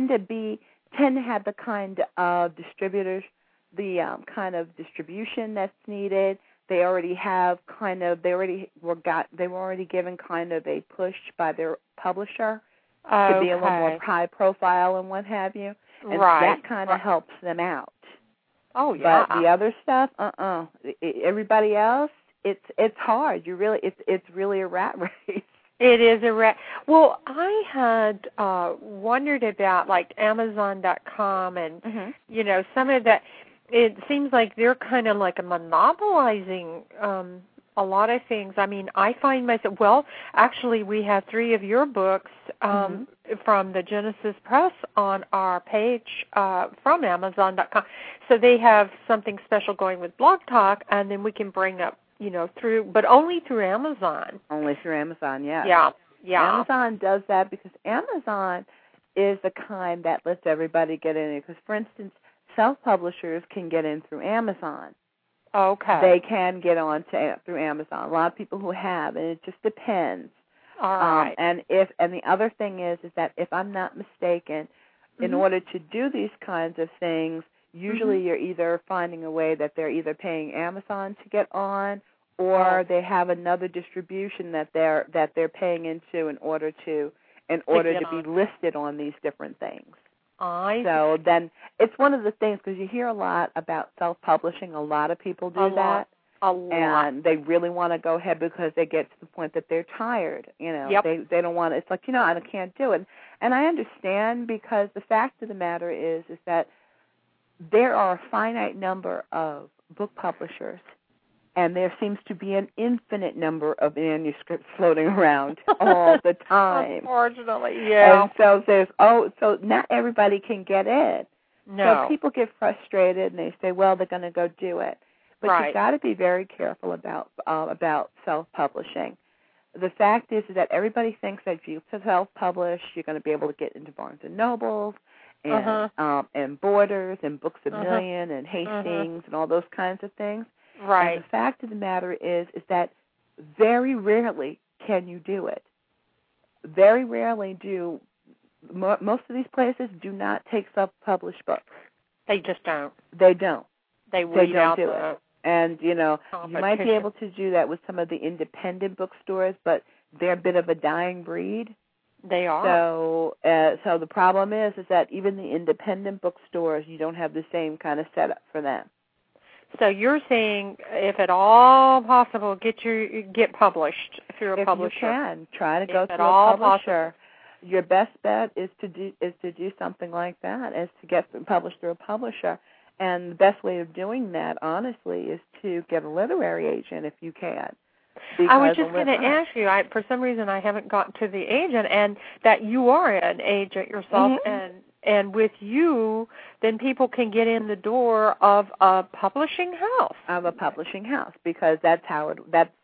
to have the kind of distributors, the kind of distribution that's needed. They already have they were already given kind of a push by their publisher to be a little more high profile and what have you, and that kind of helps them out. Oh yeah. But the other stuff, everybody else, it's hard. It's really a rat race. It is a rat. Well, I had wondered about like Amazon.com and you know some of that. It seems like they're kind of like a monopolizing a lot of things. I mean, I find myself, well, actually we have 3 of your books from the Genesis Press on our page from Amazon.com. So they have something special going with Blog Talk, and then we can bring up, through, but only through Amazon. Only through Amazon, yes. Yeah. Amazon does that because Amazon is the kind that lets everybody get in. Because, for instance, self-publishers can get in through Amazon. Okay. They can get on through Amazon. A lot of people who have, and it just depends. All right. And the other thing is that if I'm not mistaken, in order to do these kinds of things, usually you're either finding a way that they're either paying Amazon to get on, or they have another distribution that they're paying into in order to be listed on these different things. So then it's one of the things, because you hear a lot about self-publishing. A lot of people do that. A lot. And they really want to go ahead because they get to the point that they're tired. They don't want to. It's like, I can't do it. And I understand, because the fact of the matter is that there are a finite number of book publishers, and there seems to be an infinite number of manuscripts floating around all the time. Unfortunately, yeah. And so not everybody can get in. No. So people get frustrated, and they say, well, they're going to go do it. But you've got to be very careful about self-publishing. The fact is that everybody thinks that if you self-publish, you're going to be able to get into Barnes & Nobles and Borders and Books A Million and Hastings and all those kinds of things. Right. And the fact of the matter is that very rarely can you do it. Very rarely do. Most of these places do not take self-published books. They just don't. They don't. They don't do it. And, you might be able to do that with some of the independent bookstores, but they're a bit of a dying breed. They are. So the problem is that even the independent bookstores, you don't have the same kind of setup for them. So you're saying, if at all possible, get published through a publisher. If you can, try to go through a publisher. Possible. Your best bet is to do something like that, is to get published through a publisher. And the best way of doing that, honestly, is to get a literary agent if you can. I was just going to ask you, for some reason I haven't gotten to the agent, and that you are an agent yourself, and with you, then people can get in the door of a publishing house. Of a publishing house, because that's how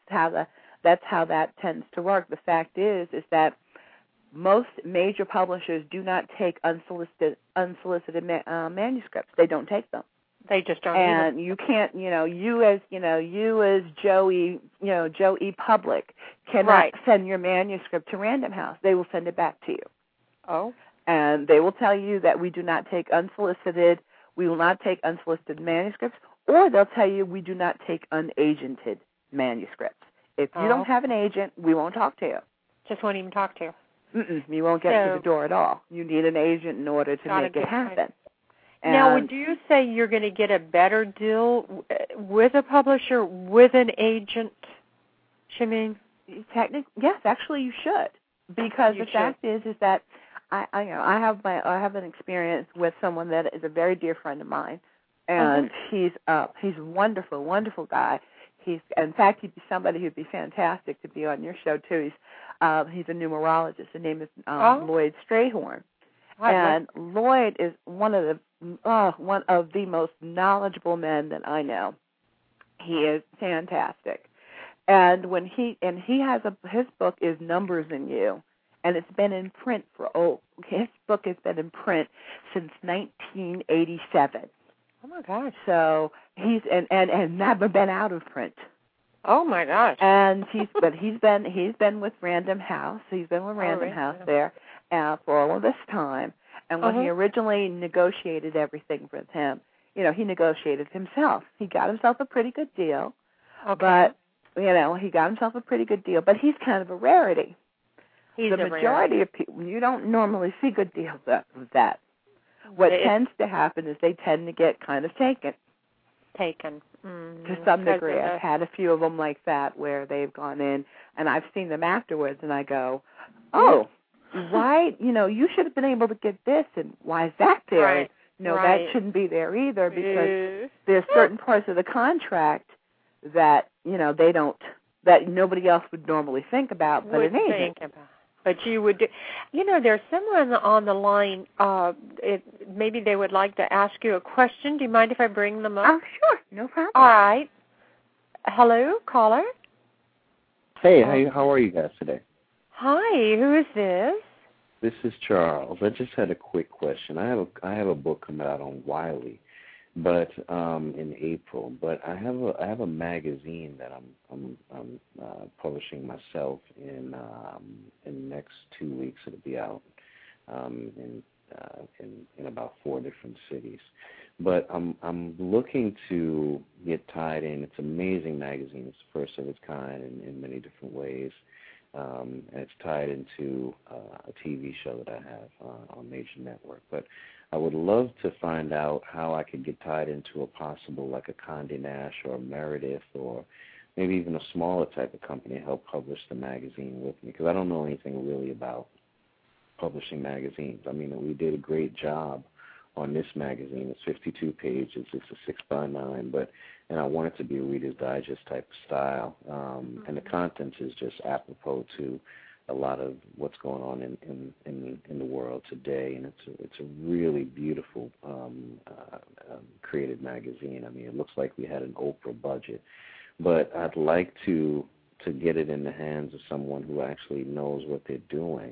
that tends to work. The fact is that most major publishers do not take unsolicited manuscripts. They don't take them. They just don't. And you can't, you as Joe E. Public cannot send your manuscript to Random House. They will send it back to you. Oh. And they will tell you that we will not take unsolicited manuscripts, or they'll tell you we do not take unagented manuscripts. If you don't have an agent, we won't talk to you. Just won't even talk to you. You won't get to the door at all. You need an agent in order to make it happen. Now, would you say you're going to get a better deal with a publisher, with an agent, Shameen? Yes, actually you should. Because the fact is that I have an experience with someone that is a very dear friend of mine, and he's a wonderful, wonderful guy. In fact, he'd be somebody who'd be fantastic to be on your show too. He's a numerologist. His name is Lloyd Strayhorn, and Lloyd is one of the most knowledgeable men that I know. He is fantastic, and his book is Numbers in You, and it's been in print his book has been in print since 1987. Oh my gosh! So he's and never been out of print. Oh my gosh! And he's been with Random House. He's been with Random House there for all of this time. And when he originally negotiated everything with him, he negotiated himself. He got himself a pretty good deal. Okay. But he got himself a pretty good deal. But he's kind of a rarity. The majority of people, you don't normally see good deals with that. What tends to happen is they tend to get kind of taken. To some degree. I've had a few of them like that where they've gone in, and I've seen them afterwards, and I go, why, you should have been able to get this, and why is that there? Right. That shouldn't be there either, because there's certain parts of the contract that, they don't that nobody else would normally think about, but an agent. But you would do. There's someone on the line. Maybe they would like to ask you a question. Do you mind if I bring them up? Oh, sure. No problem. All right. Hello, caller. Hey, how are you guys today? Hi, who is this? This is Charles. I just had a quick question. I have a book coming out on Wiley, but in April. But I have a magazine that I'm publishing myself in the next 2 weeks. It'll be out in about 4 different cities. But I'm looking to get tied in. It's an amazing magazine. It's the first of its kind in many different ways. And it's tied into a TV show that I have on Major Network. But I would love to find out how I could get tied into a possible, like a Condé Nast or a Meredith or maybe even a smaller type of company to help publish the magazine with me, because I don't know anything really about publishing magazines. I mean, we did a great job on this magazine. It's 52 pages. It's a 6x9, and I want it to be a Reader's Digest type of style. And the contents is just apropos to a lot of what's going on in the world today. And it's a really beautiful created magazine. I mean, it looks like we had an Oprah budget, but I'd like to get it in the hands of someone who actually knows what they're doing.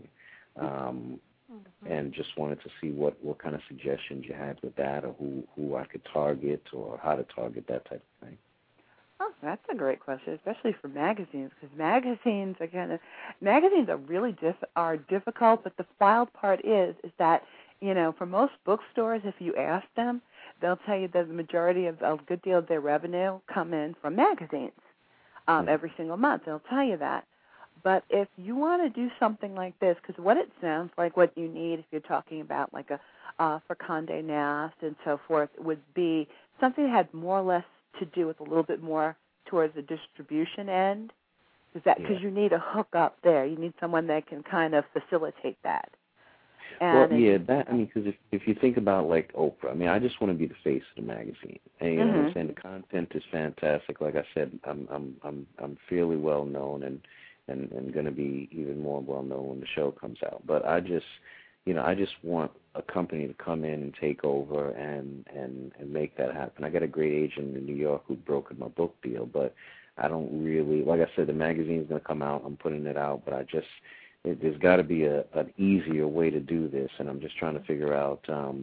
And just wanted to see what kind of suggestions you had with that, or who I could target, or how to target that type of thing. Oh, that's a great question, especially for magazines, because magazines are really difficult. But the wild part is that for most bookstores, if you ask them, they'll tell you that the majority of a good deal of their revenue come in from magazines every single month. They'll tell you that. But if you want to do something like this, because what it sounds like, what you need if you're talking about like for Condé Nast and so forth, would be something that had more or less to do with a little bit more towards the distribution end. Because you need a hook up there. You need someone that can kind of facilitate that. And because if you think about like Oprah, I mean, I just want to be the face of the magazine. And you know what I'm saying? The content is fantastic. Like I said, I'm fairly well known and going to be even more well known when the show comes out. But I just want a company to come in and take over and make that happen. I got a great agent in New York who brokered my book deal, but I don't really, like I said, the magazine's going to come out. I'm putting it out, but there's got to be an easier way to do this, and I'm just trying to figure out,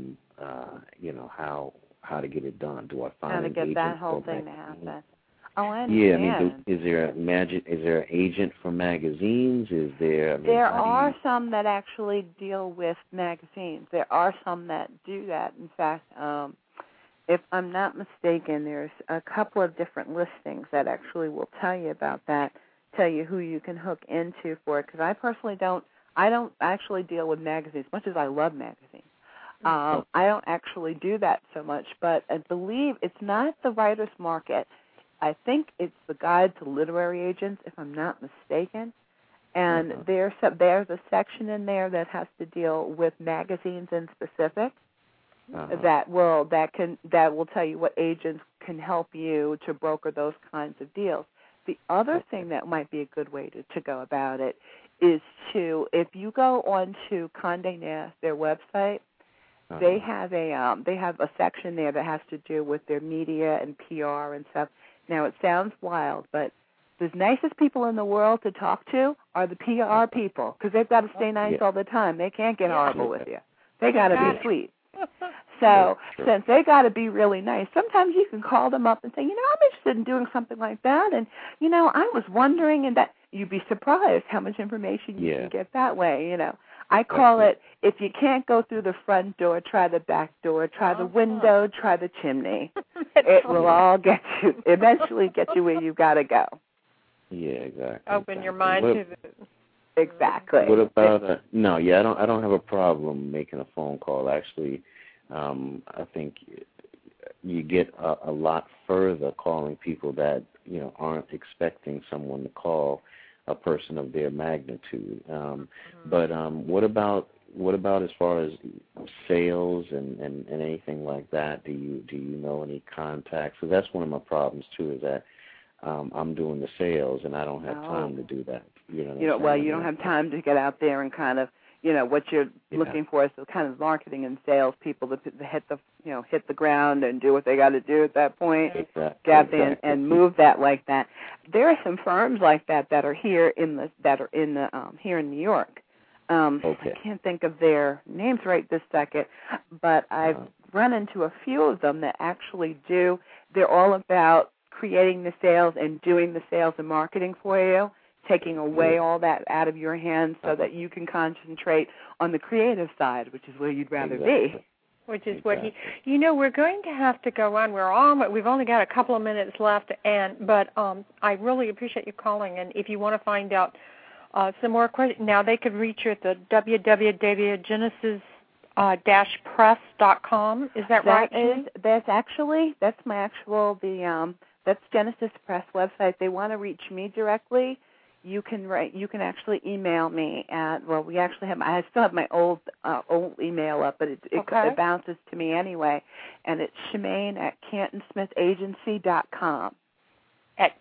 how to get it done. Do I find how to an get agent that whole thing to happen? Oh, I understand. Yeah, I mean, is there an agent for magazines? There are some that actually deal with magazines. There are some that do that. In fact, if I'm not mistaken, there's a couple of different listings that actually will tell you about that, tell you who you can hook into for it. Because I personally don't actually deal with magazines, much as I love magazines. I don't actually do that so much, but I believe it's not the writer's market. I think it's the Guide to Literary Agents, if I'm not mistaken. And there's a section in there that has to deal with magazines in specific that will tell you what agents can help you to broker those kinds of deals. The other thing that might be a good way to go about it is if you go on to Condé Nast, their website, they have a section there that has to do with their media and PR and stuff. Now, it sounds wild, but the nicest people in the world to talk to are the PR people, because they've got to stay nice all the time. They can't get horrible with you. They got to be sweet. So since they got to be really nice, sometimes you can call them up and say, I'm interested in doing something like that, and, I was wondering, and that you'd be surprised how much information you can get that way, I call it, if you can't go through the front door, try the back door, try the window, try the chimney. It will all eventually get you where you've got to go. Yeah, exactly. Open your mind to the... Exactly. What about, I don't have a problem making a phone call. Actually, I think you get a lot further calling people that, aren't expecting someone to call a person of their magnitude. But what about as far as sales and anything like that? Do you know any contacts? So that's one of my problems too, is that I'm doing the sales, and I don't have time to do that. You don't have time to get out there and kind of, what you're looking for is the kind of marketing and sales people to hit the ground and do what they got to do at that point. Exactly. Get out there and move that like that. There are some firms like that are here here in New York. I can't think of their names right this second, but I've run into a few of them that actually do. They're all about creating the sales and doing the sales and marketing for you, taking away all that out of your hands so that you can concentrate on the creative side, which is where you'd rather be. Which is what we're going to have to go on. We've only got a couple of minutes left, but I really appreciate you calling. And if you want to find out some more questions, now they could reach you at the www.genesis-press.com. Is that right? That's Genesis Press website. They want to reach me directly. You can actually email me at, I still have my old email up, but it bounces to me anyway, and it's Shemaine@CantonSmithAgency.com. At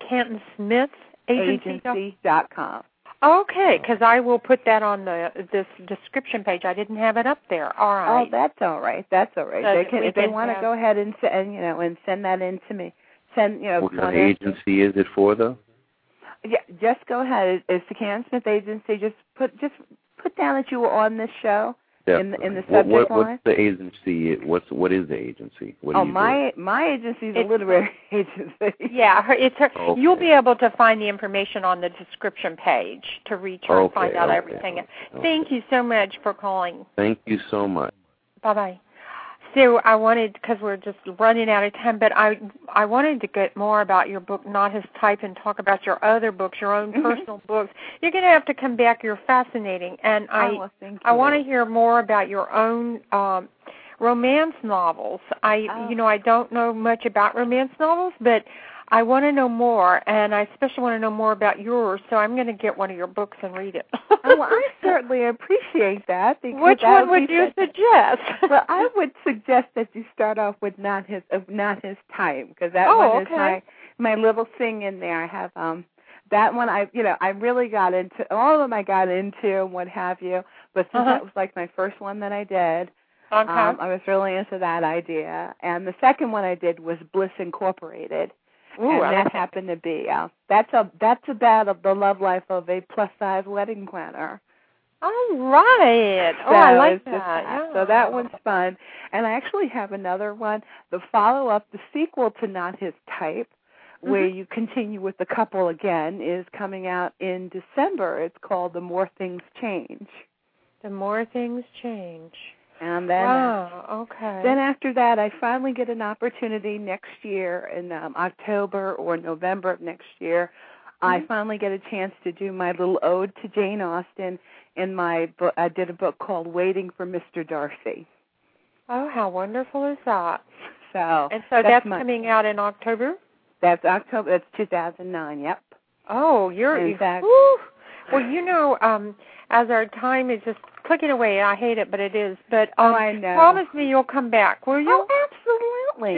CantonSmithAgency.com. Okay, because I will put that on this description page. I didn't have it up there. All right. Oh, that's all right. So if they want to go ahead and send that in to me. What agency is it for, though? Yeah, just go ahead. It's the Canton Smith Agency. Just put down that you were on this show in the subject line. What's the agency? What is the agency? What do you do? My agency is a literary agency. Yeah, it's her. Okay. You'll be able to find the information on the description page to reach her and find out everything. Thank you so much for calling. Thank you so much. Bye-bye. So I wanted, because we're just running out of time, but I wanted to get more about your book, Not His Type, and talk about your other books, your own personal books. You're going to have to come back. You're fascinating. And I want to hear more about your own romance novels. I don't know much about romance novels, but I want to know more, and I especially want to know more about yours, so I'm going to get one of your books and read it. I certainly appreciate that. Which one would you suggest? Well, I would suggest that you start off with Not His Type, because that one is my little thing in there. I have that one. I really got into, all of them I got into and what have you, but since that was like my first one that I did, I was really into that idea. And the second one I did was Bliss Incorporated. Ooh, and that happened to be that's about the love life of a plus-size wedding planner. All right. I like that. Yeah. So that one's fun. And I actually have another one, the follow-up, the sequel to Not His Type, where you continue with the couple again, is coming out in December. It's called The More Things Change. The More Things Change. And then, then after that, I finally get an opportunity next year in October or November of next year. I finally get a chance to do my little ode to Jane Austen in my book. I did a book called Waiting for Mr. Darcy. Oh, how wonderful is that? So that's coming out in October? That's October. That's 2009, yep. Oh, exactly. Well, as our time is just clicking away, I hate it, but it is. But I know. Promise me you'll come back, will you? Oh, absolutely.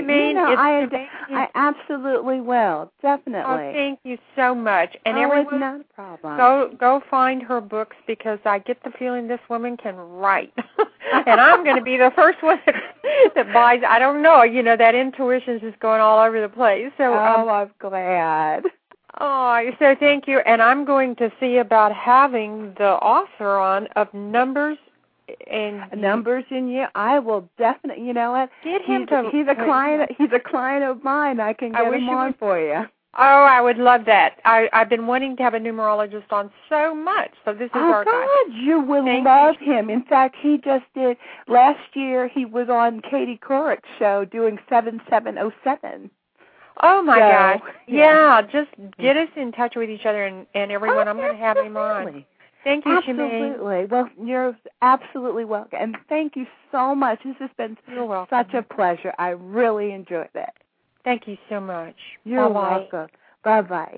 I absolutely will. Definitely. Oh, thank you so much. And everyone, it's not a problem. Go find her books, because I get the feeling this woman can write. And I'm going to be the first one that buys. I don't know. That intuition is just going all over the place. So I'm glad. Oh, so thank you. And I'm going to see about having the author on of Numbers in You. I will definitely. You know what? Get him he's a client. He's a client of mine. I can get him on for you. Oh, I would love that. I've been wanting to have a numerologist on so much. So this is our guy. Oh, God, you will love him. In fact, he just did. Last year, he was on Katie Couric's show doing 7707. Oh, my gosh. Yeah, just get us in touch with each other and everyone. I'm going to have him on. Thank you, Shemaine. Absolutely. Well, you're absolutely welcome. And thank you so much. This has been such a pleasure. I really enjoyed it. Thank you so much. You're welcome. Bye-bye.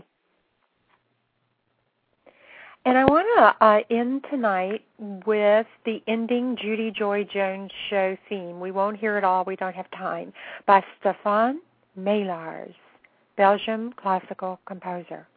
And I want to end tonight with the ending Judy Joy Jones show theme. We won't hear it all. We don't have time. By Stefan Maillars. Belgium classical composer.